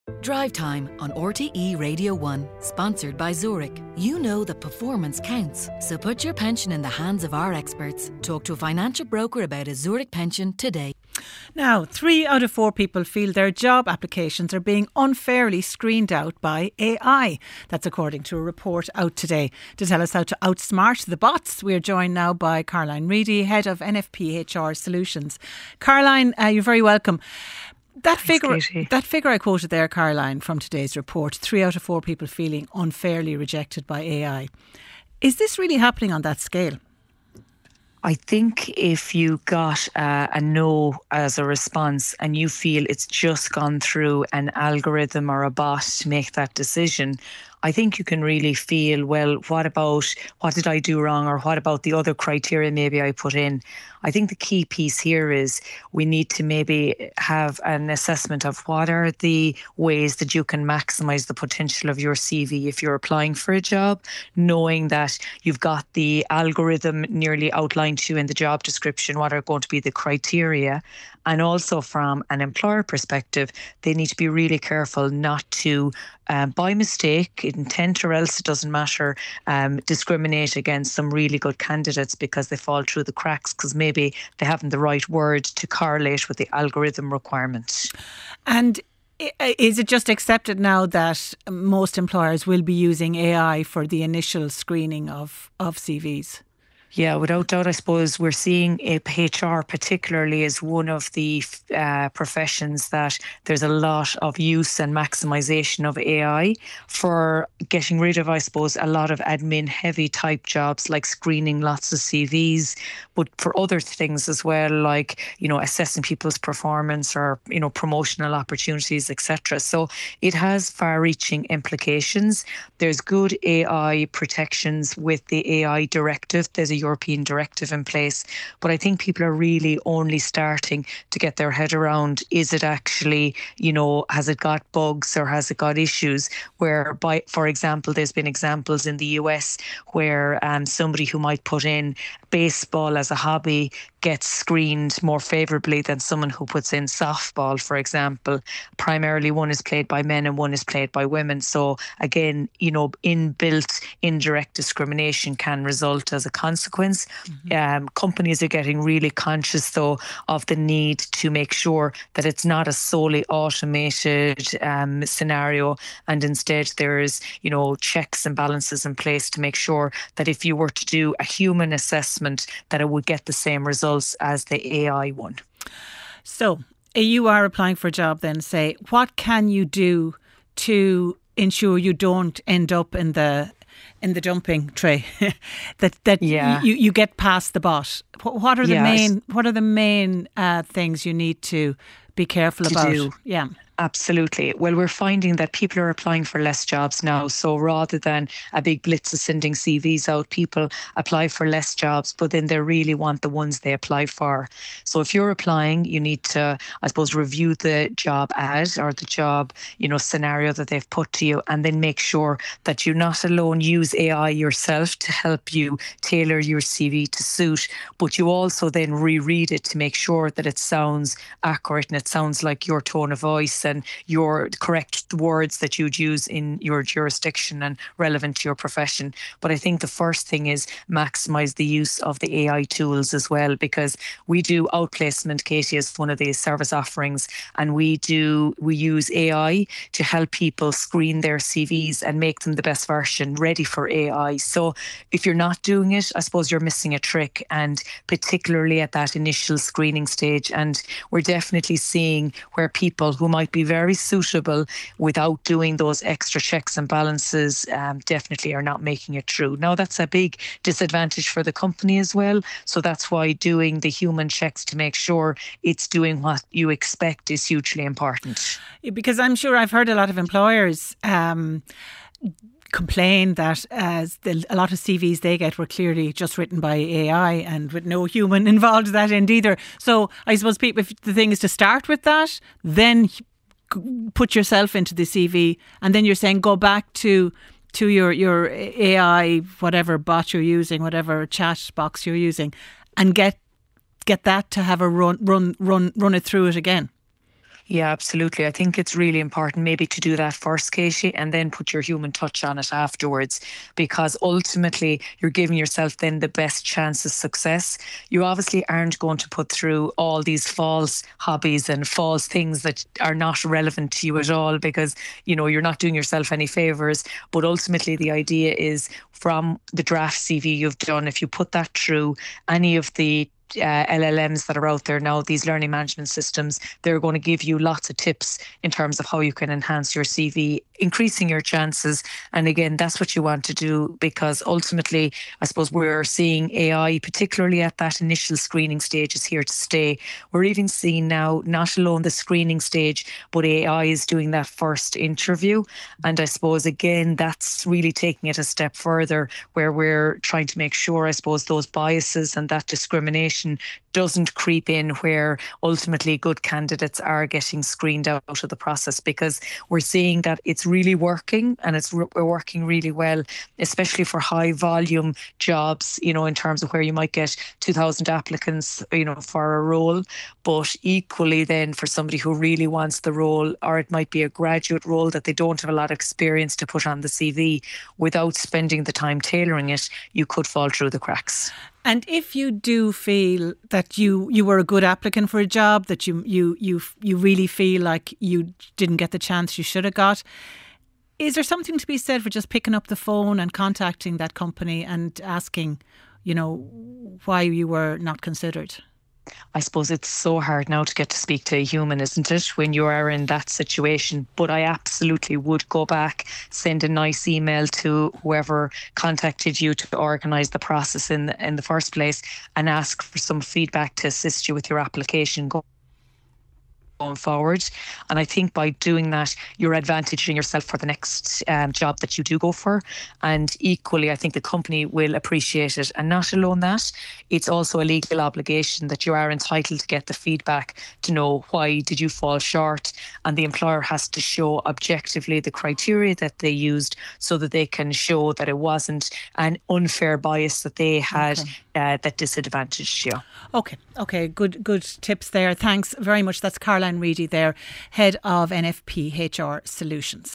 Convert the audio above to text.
Drive Time on RTE Radio 1, sponsored by Zurich. You know that performance counts, so put your pension in the hands of our experts. Talk to a financial broker about a Zurich pension today. Now, 3 out of 4 people feel their job applications are being unfairly screened out by AI. That's according to a report out today. To tell us how to outsmart the bots, we're joined now by Caroline Reedy, Head of NFP HR Solutions. Caroline, you're very welcome. That figure I quoted there, Caroline, from today's report, 3 out of 4 people feeling unfairly rejected by AI. Is this really happening on that scale? I think if you got a no as a response and you feel it's just gone through an algorithm or a bot to make that decision, I think you can really feel, well, what did I do wrong, or what about the other criteria maybe I put in? I think the key piece here is we need to maybe have an assessment of what are the ways that you can maximise the potential of your CV if you're applying for a job, knowing that you've got the algorithm nearly outlined to you in the job description, what are going to be the criteria. And also from an employer perspective, they need to be really careful not to, by mistake, intent or else, it doesn't matter, discriminate against some really good candidates because they fall through the cracks because maybe they haven't the right word to correlate with the algorithm requirement. And is it just accepted now that most employers will be using AI for the initial screening of CVs? Yeah, without doubt, I suppose we're seeing HR particularly as one of the professions that there's a lot of use and maximisation of AI for getting rid of, I suppose, a lot of admin heavy type jobs like screening lots of CVs, but for other things as well, like, assessing people's performance or, promotional opportunities, etc. So it has far-reaching implications. There's good AI protections with the AI directive. There's a European directive in place, but I think people are really only starting to get their head around, is it actually, has it got bugs or has it got issues whereby, for example, there's been examples in the US where somebody who might put in baseball as a hobby gets screened more favourably than someone who puts in softball, for example. Primarily one is played by men and one is played by women. So again, inbuilt indirect discrimination can result as a consequence. Companies are getting really conscious though of the need to make sure that it's not a solely automated scenario, and instead there's, checks and balances in place to make sure that if you were to do a human assessment that it would get the same results as the AI one. So you are applying for a job then, say, what can you do to ensure you don't end up in the dumping tray that you get past the bot? What are the main things you need to be careful about? Yeah. Absolutely. Well, we're finding that people are applying for less jobs now. So rather than a big blitz of sending CVs out, people apply for less jobs, but then they really want the ones they apply for. So if you're applying, you need to, I suppose, review the job ad or the job, scenario that they've put to you, and then make sure that you not alone use AI yourself to help you tailor your CV to suit, but you also then reread it to make sure that it sounds accurate and it sounds like your tone of voice and your correct words that you'd use in your jurisdiction and relevant to your profession. But I think the first thing is maximise the use of the AI tools as well, because we do outplacement, Katie, as one of the service offerings, and we use AI to help people screen their CVs and make them the best version ready for AI. So if you're not doing it, I suppose you're missing a trick, and particularly at that initial screening stage. And we're definitely seeing where people who might be very suitable without doing those extra checks and balances definitely are not making it through. Now, that's a big disadvantage for the company as well. So that's why doing the human checks to make sure it's doing what you expect is hugely important. Because I'm sure I've heard a lot of employers complain that a lot of CVs they get were clearly just written by AI and with no human involved at that end either. So I suppose if the thing is to start with that, then put yourself into the CV, and then you're saying go back to your AI, whatever bot you're using, whatever chat box you're using, and get that to have a run it through it again. Yeah, absolutely. I think it's really important maybe to do that first, Katie, and then put your human touch on it afterwards, because ultimately you're giving yourself then the best chance of success. You obviously aren't going to put through all these false hobbies and false things that are not relevant to you at all, because, you know, you're not doing yourself any favors. But ultimately, the idea is from the draft CV you've done, if you put that through any of the LLMs that are out there now, these learning management systems, they're going to give you lots of tips in terms of how you can enhance your CV, increasing your chances. And again, that's what you want to do, because ultimately, I suppose we're seeing AI, particularly at that initial screening stage, is here to stay. We're even seeing now, not alone the screening stage, but AI is doing that first interview. And I suppose, again, that's really taking it a step further, where we're trying to make sure, I suppose, those biases and that discrimination doesn't creep in, where ultimately good candidates are getting screened out of the process, because we're seeing that it's really working, and we're working really well, especially for high volume jobs, you know, in terms of where you might get 2,000 applicants, you know, for a role. But equally then for somebody who really wants the role, or it might be a graduate role that they don't have a lot of experience to put on the CV, without spending the time tailoring it, you could fall through the cracks. And if you do feel that you were a good applicant for a job, that you really feel like you didn't get the chance you should have got, is there something to be said for just picking up the phone and contacting that company and asking, you know, why you were not considered? I suppose it's so hard now to get to speak to a human, isn't it, when you are in that situation? But I absolutely would go back, send a nice email to whoever contacted you to organise the process in the first place, and ask for some feedback to assist you with your application going forward. And I think by doing that, you're advantaging yourself for the next job that you do go for. And equally, I think the company will appreciate it. And not alone that, it's also a legal obligation that you are entitled to get the feedback to know why did you fall short. And the employer has to show objectively the criteria that they used, so that they can show that it wasn't an unfair bias that they had that disadvantaged you. Okay. Good tips there. Thanks very much. That's Caroline Reedy there, Head of NFP HR Solutions.